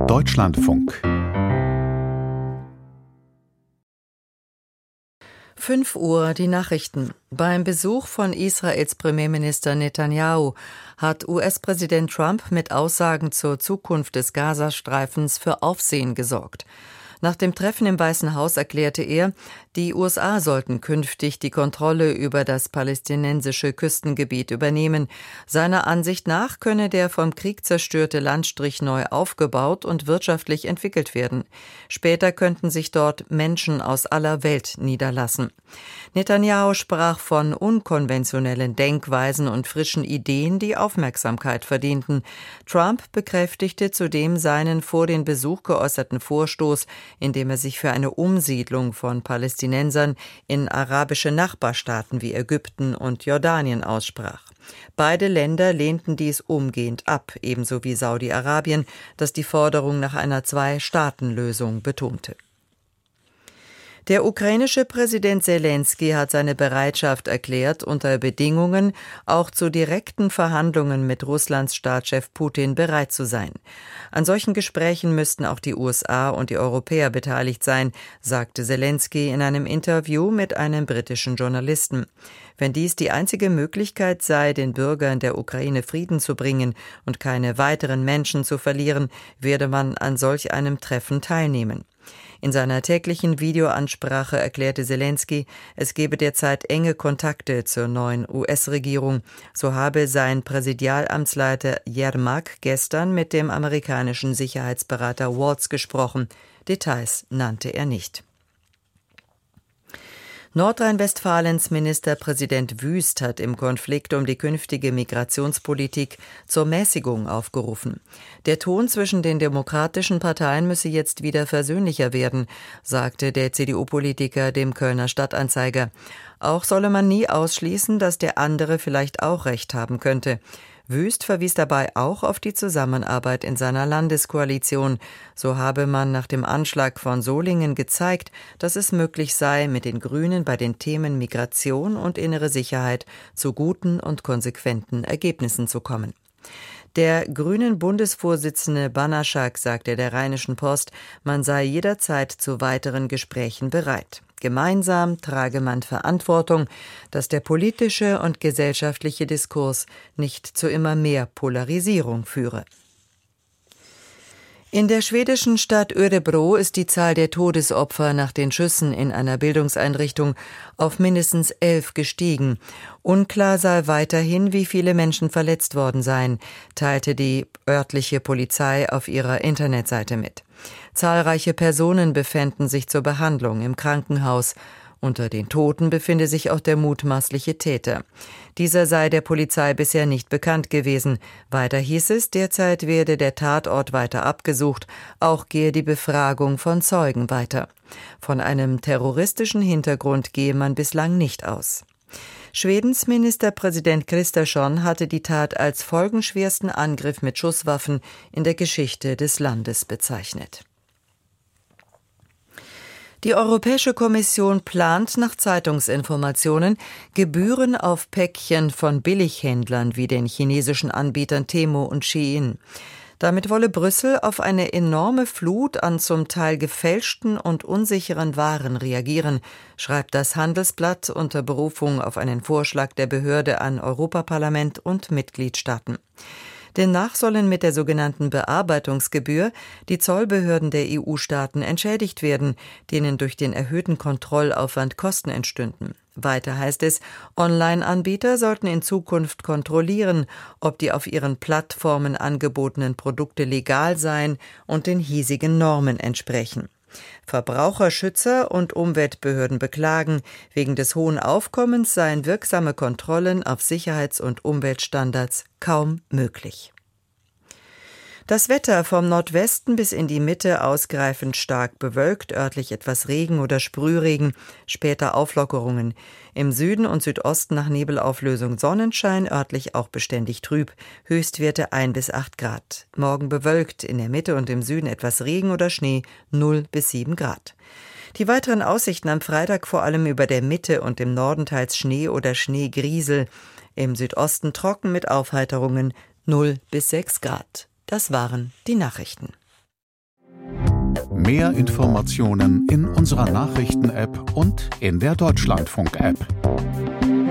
Deutschlandfunk 5 Uhr die Nachrichten. Beim Besuch von Israels Premierminister Netanyahu hat US-Präsident Trump mit Aussagen zur Zukunft des Gazastreifens für Aufsehen gesorgt. Nach dem Treffen im Weißen Haus erklärte er, die USA sollten künftig die Kontrolle über das palästinensische Küstengebiet übernehmen. Seiner Ansicht nach könne der vom Krieg zerstörte Landstrich neu aufgebaut und wirtschaftlich entwickelt werden. Später könnten sich dort Menschen aus aller Welt niederlassen. Netanyahu sprach von unkonventionellen Denkweisen und frischen Ideen, die Aufmerksamkeit verdienten. Trump bekräftigte zudem seinen vor den Besuch geäußerten Vorstoß, indem er sich für eine Umsiedlung von Palästinensern in arabische Nachbarstaaten wie Ägypten und Jordanien aussprach. Beide Länder lehnten dies umgehend ab, ebenso wie Saudi-Arabien, das die Forderung nach einer Zwei-Staaten-Lösung betonte. Der ukrainische Präsident Selenskyj hat seine Bereitschaft erklärt, unter Bedingungen auch zu direkten Verhandlungen mit Russlands Staatschef Putin bereit zu sein. An solchen Gesprächen müssten auch die USA und die Europäer beteiligt sein, sagte Selenskyj in einem Interview mit einem britischen Journalisten. Wenn dies die einzige Möglichkeit sei, den Bürgern der Ukraine Frieden zu bringen und keine weiteren Menschen zu verlieren, werde man an solch einem Treffen teilnehmen. In seiner täglichen Videoansprache erklärte Selenskyj, es gebe derzeit enge Kontakte zur neuen US-Regierung. So habe sein Präsidialamtsleiter Jermak gestern mit dem amerikanischen Sicherheitsberater Waltz gesprochen. Details nannte er nicht. Nordrhein-Westfalens Ministerpräsident Wüst hat im Konflikt um die künftige Migrationspolitik zur Mäßigung aufgerufen. Der Ton zwischen den demokratischen Parteien müsse jetzt wieder versöhnlicher werden, sagte der CDU-Politiker dem Kölner Stadtanzeiger. Auch solle man nie ausschließen, dass der andere vielleicht auch recht haben könnte. Wüst verwies dabei auch auf die Zusammenarbeit in seiner Landeskoalition. So habe man nach dem Anschlag von Solingen gezeigt, dass es möglich sei, mit den Grünen bei den Themen Migration und innere Sicherheit zu guten und konsequenten Ergebnissen zu kommen. Der grünen Bundesvorsitzende Banaschak sagte der Rheinischen Post, man sei jederzeit zu weiteren Gesprächen bereit. Gemeinsam trage man Verantwortung, dass der politische und gesellschaftliche Diskurs nicht zu immer mehr Polarisierung führe. In der schwedischen Stadt Örebro ist die Zahl der Todesopfer nach den Schüssen in einer Bildungseinrichtung auf mindestens 11 gestiegen. Unklar sei weiterhin, wie viele Menschen verletzt worden seien, teilte die örtliche Polizei auf ihrer Internetseite mit. Zahlreiche Personen befänden sich zur Behandlung im Krankenhaus. Unter den Toten befinde sich auch der mutmaßliche Täter. Dieser sei der Polizei bisher nicht bekannt gewesen. Weiter hieß es, derzeit werde der Tatort weiter abgesucht, auch gehe die Befragung von Zeugen weiter. Von einem terroristischen Hintergrund gehe man bislang nicht aus. Schwedens Ministerpräsident Kristersson hatte die Tat als folgenschwersten Angriff mit Schusswaffen in der Geschichte des Landes bezeichnet. Die Europäische Kommission plant nach Zeitungsinformationen Gebühren auf Päckchen von Billighändlern wie den chinesischen Anbietern Temu und Shein. Damit wolle Brüssel auf eine enorme Flut an zum Teil gefälschten und unsicheren Waren reagieren, schreibt das Handelsblatt unter Berufung auf einen Vorschlag der Behörde an Europaparlament und Mitgliedstaaten. Demnach sollen mit der sogenannten Bearbeitungsgebühr die Zollbehörden der EU-Staaten entschädigt werden, denen durch den erhöhten Kontrollaufwand Kosten entstünden. Weiter heißt es, Online-Anbieter sollten in Zukunft kontrollieren, ob die auf ihren Plattformen angebotenen Produkte legal seien und den hiesigen Normen entsprechen. Verbraucherschützer und Umweltbehörden beklagen, wegen des hohen Aufkommens seien wirksame Kontrollen auf Sicherheits- und Umweltstandards kaum möglich. Das Wetter vom Nordwesten bis in die Mitte ausgreifend stark bewölkt, örtlich etwas Regen oder Sprühregen, später Auflockerungen. Im Süden und Südosten nach Nebelauflösung Sonnenschein, örtlich auch beständig trüb, Höchstwerte 1 bis 8 Grad. Morgen bewölkt, in der Mitte und im Süden etwas Regen oder Schnee, 0 bis 7 Grad. Die weiteren Aussichten am Freitag vor allem über der Mitte und im Norden teils Schnee oder Schneegriesel, im Südosten trocken mit Aufheiterungen 0 bis 6 Grad. Das waren die Nachrichten. Mehr Informationen in unserer Nachrichten-App und in der Deutschlandfunk-App.